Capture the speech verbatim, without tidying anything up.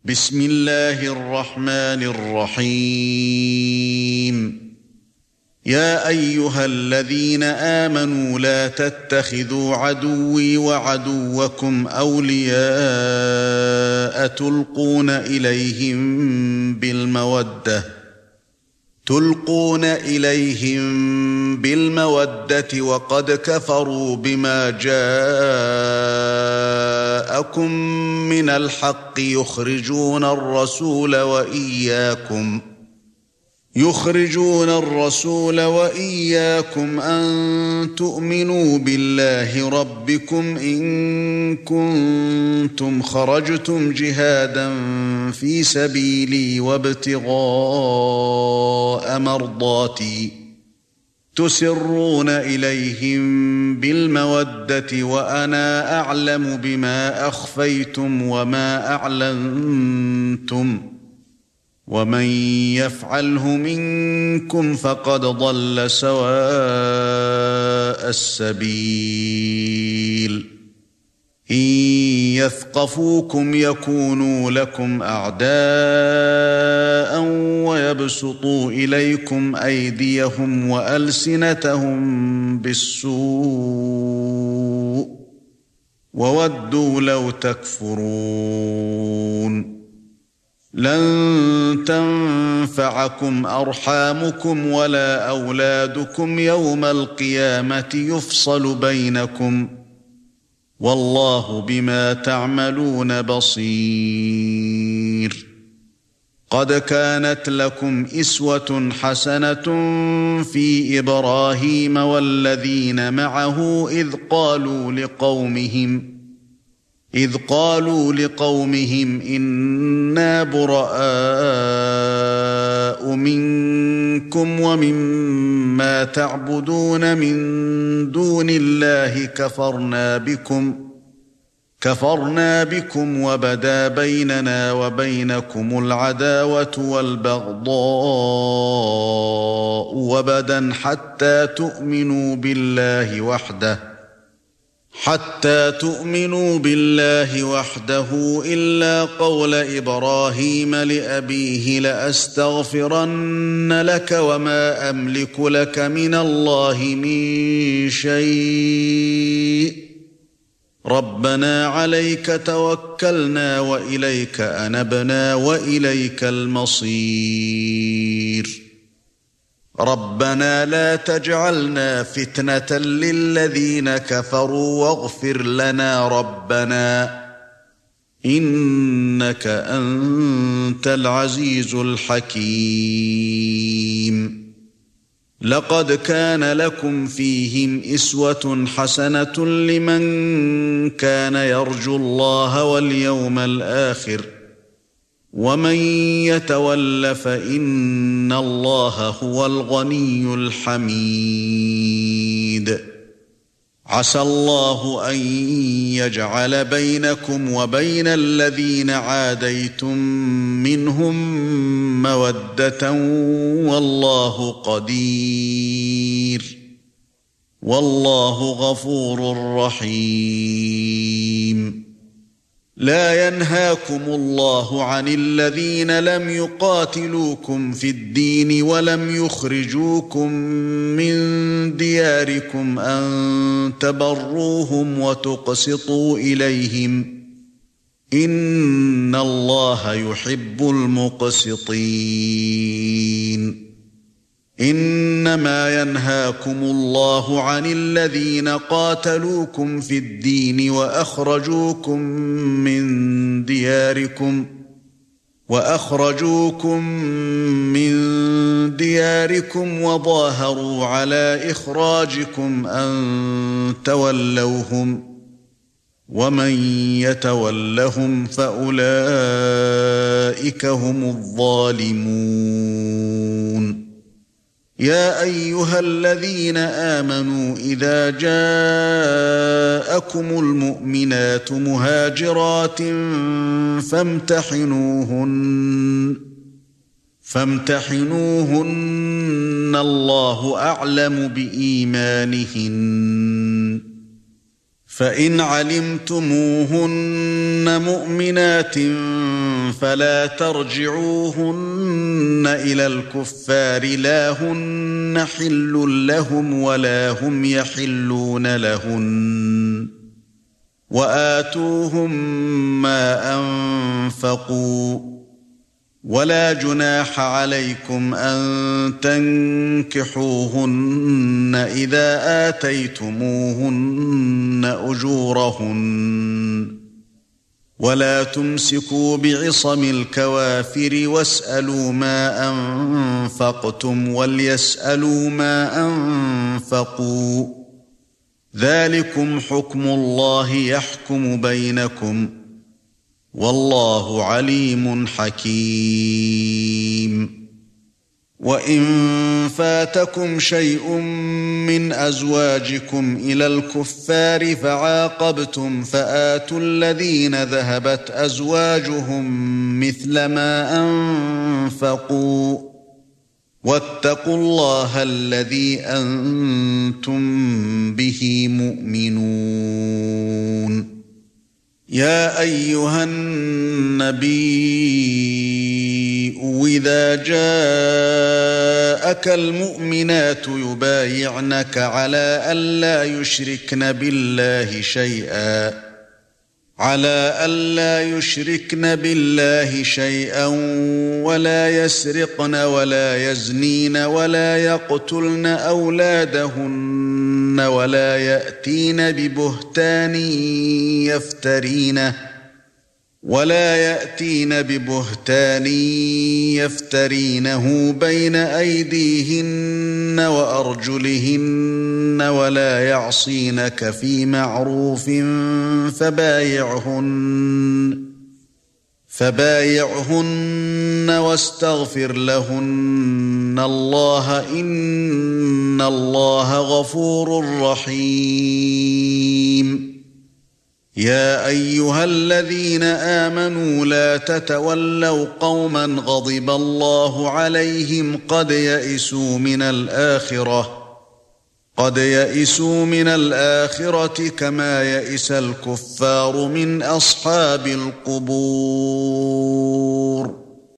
بسم الله الرحمن الرحيم يا أيها الذين آمنوا لا تتخذوا عدوي وعدوكم أولياء تلقون إليهم بالمودة تلقون إليهم بالمودة وقد كفروا بما جاءكم من الحق يخرجون الرسول وإياكم يخرجون الرسول وإياكم أن تؤمنوا بالله ربكم إن كنتم خرجتم جهادا في سبيلي وابتغاء مرضاتي تسرون إليهم بالمودة وأنا أعلم بما أخفيتم وما أعلنتم ومن يفعله منكم فقد ضل سواء السبيل إن يثقفوكم يكونوا لكم أعداء ويبسطوا إليكم أيديهم وألسنتهم بالسوء وودوا لو تكفرون لن تنفعكم أرحامكم ولا أولادكم يوم القيامة يفصل بينكم والله بما تعملون بصير قد كانت لكم إسوة حسنة في إبراهيم والذين معه إذ قالوا لقومهم إذ قالوا لقومهم إنا براء منكم ومما تعبدون من دون الله كفرنا بكم كفرنا بكم وبدا بيننا وبينكم العداوة والبغضاء وبدا حتى تؤمنوا بالله وحده حتى تؤمنوا بالله وحده إلا قول إبراهيم لأبيه لأستغفرن لك وما أملك لك من الله من شيء ربنا عليك توكلنا وإليك أنبنا وإليك المصير ربنا لا تجعلنا فتنة للذين كفروا واغفر لنا ربنا إنك أنت العزيز الحكيم لقد كان لكم فيهم إسوة حسنة لمن كان يرجو الله واليوم الآخر ومن يتول فإن الله هو الغني الحميد عسى الله أن يجعل بينكم وبين الذين عاديتم منهم مودة والله قدير والله غفور رحيم لا ينهاكم الله عن الذين لم يقاتلوكم في الدين ولم يخرجوكم من دياركم أن تبروهم وتقسطوا إليهم إن الله يحب المقسطين إنما ينهاكم الله عن الذين قاتلوكم في الدين وأخرجوكم من دياركم وأخرجوكم من دياركم وظاهروا على إخراجكم أن تولوهم ومن يتولهم فأولئك هم الظالمون يا أيها الذين آمنوا إذا جاءكم المؤمنات مهاجرات فامتحنوهن فامتحنوهن الله أعلم بإيمانهن فإن علمتموهن مؤمنات فلا ترجعوهن إلى الكفار لا هن حل لهم ولا هم يحلون لهن وآتوهم ما أنفقوا ولا جناح عليكم أن تنكحوهن إذا آتيتموهن أجورهن ولا تمسكوا بعصم الكوافر واسألوا ما أنفقتم وليسألوا ما أنفقوا ذلكم حكم الله يحكم بينكم والله عليم حكيم وإن فاتكم شيء من أزواجكم إلى الكفار فعاقبتم فآتوا الذين ذهبت أزواجهم مثل ما أنفقوا واتقوا الله الذي أنتم به مؤمنون يا أيها النبي إذا جاءك المؤمنات يبايعنك على ألا يشركن بالله شيئا على ألا يشركن بالله شيئا ولا يسرقن ولا يزنين ولا يقتلن أولادهن ولا يأتين ببهتان يفترينه ولا يأتين ببهتان يفترينه بين أيديهن وأرجلهن ولا يعصينك في معروف فبايعهن فبايعهن واستغفر لهن الله إن الله غفور رحيم يا أيها الذين آمنوا لا تتولوا قوما غضب الله عليهم قد يئسوا من الآخرة قد يئسوا من الآخرة كما يئس الكفار من أصحاب القبور